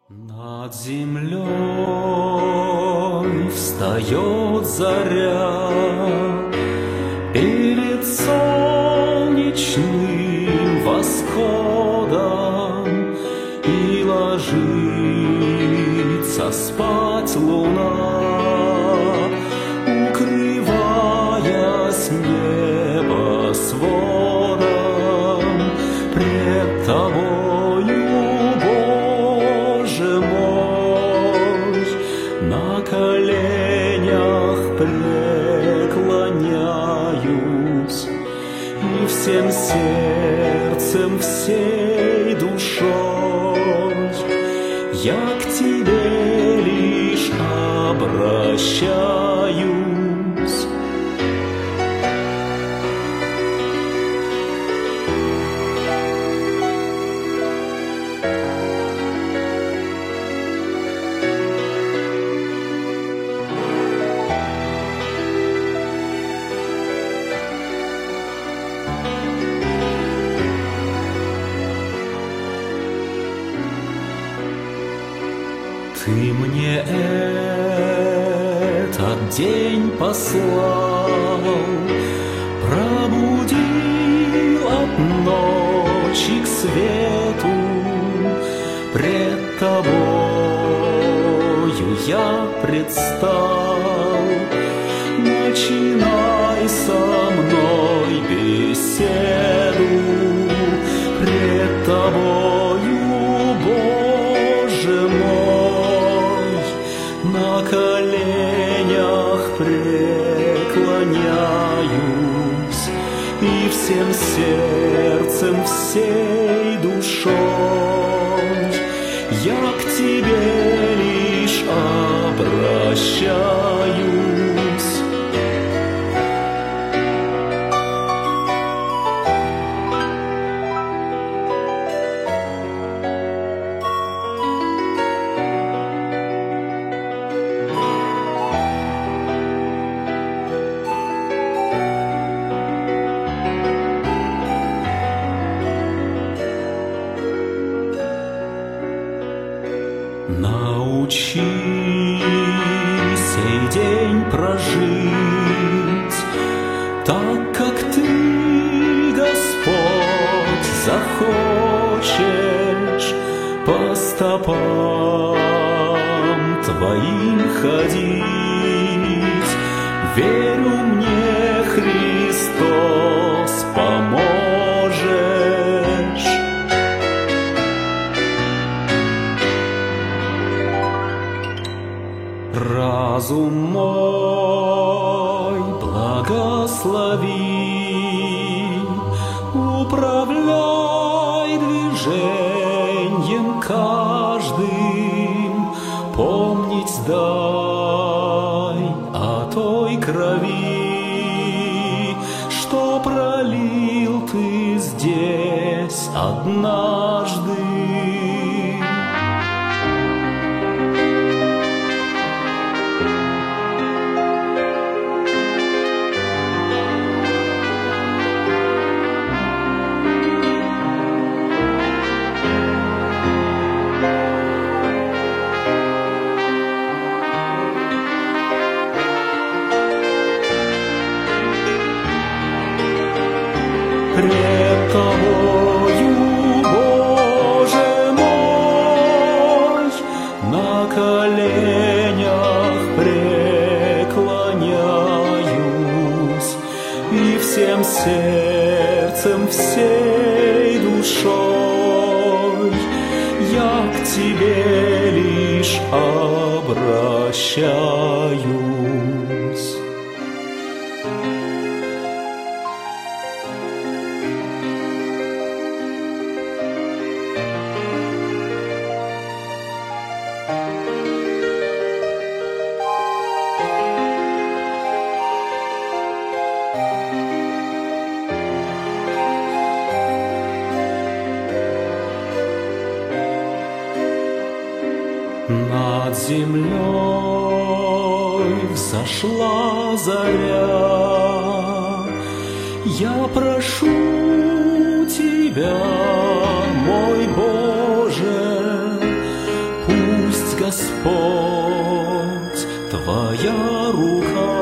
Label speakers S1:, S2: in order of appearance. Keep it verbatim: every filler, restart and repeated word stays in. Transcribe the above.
S1: Над землей встает заря перед солнечным восходом, и ложится спать луна, укрываясь небосводом пред тобою, Боже мой, на коленях преклоняюсь и всем сердцем, всей душой я к тебе лишь обращаюсь. Ты мне этот день послал, пробудил от ночи к свету. Пред тобою я предстал, начинай со мной беседу. Пред тобою, Боже мой, на коленях преклоняюсь и всем сердцем, всей душой я к тебе лишь обращаюсь. Научи сей день прожить так, как ты, Господь, захочешь, по стопам твоим ходить. Верю, мне Христос поможешь. Разум мой благослови, управляй движением каждым, помнить дай о той крови, что пролил ты здесь однажды. Пред тобою, Боже мой, на коленях преклоняюсь и всем сердцем, всей душой я к тебе лишь обращаюсь. Над землей взошла заря, я прошу тебя, мой Боже, Господь, Твоя рука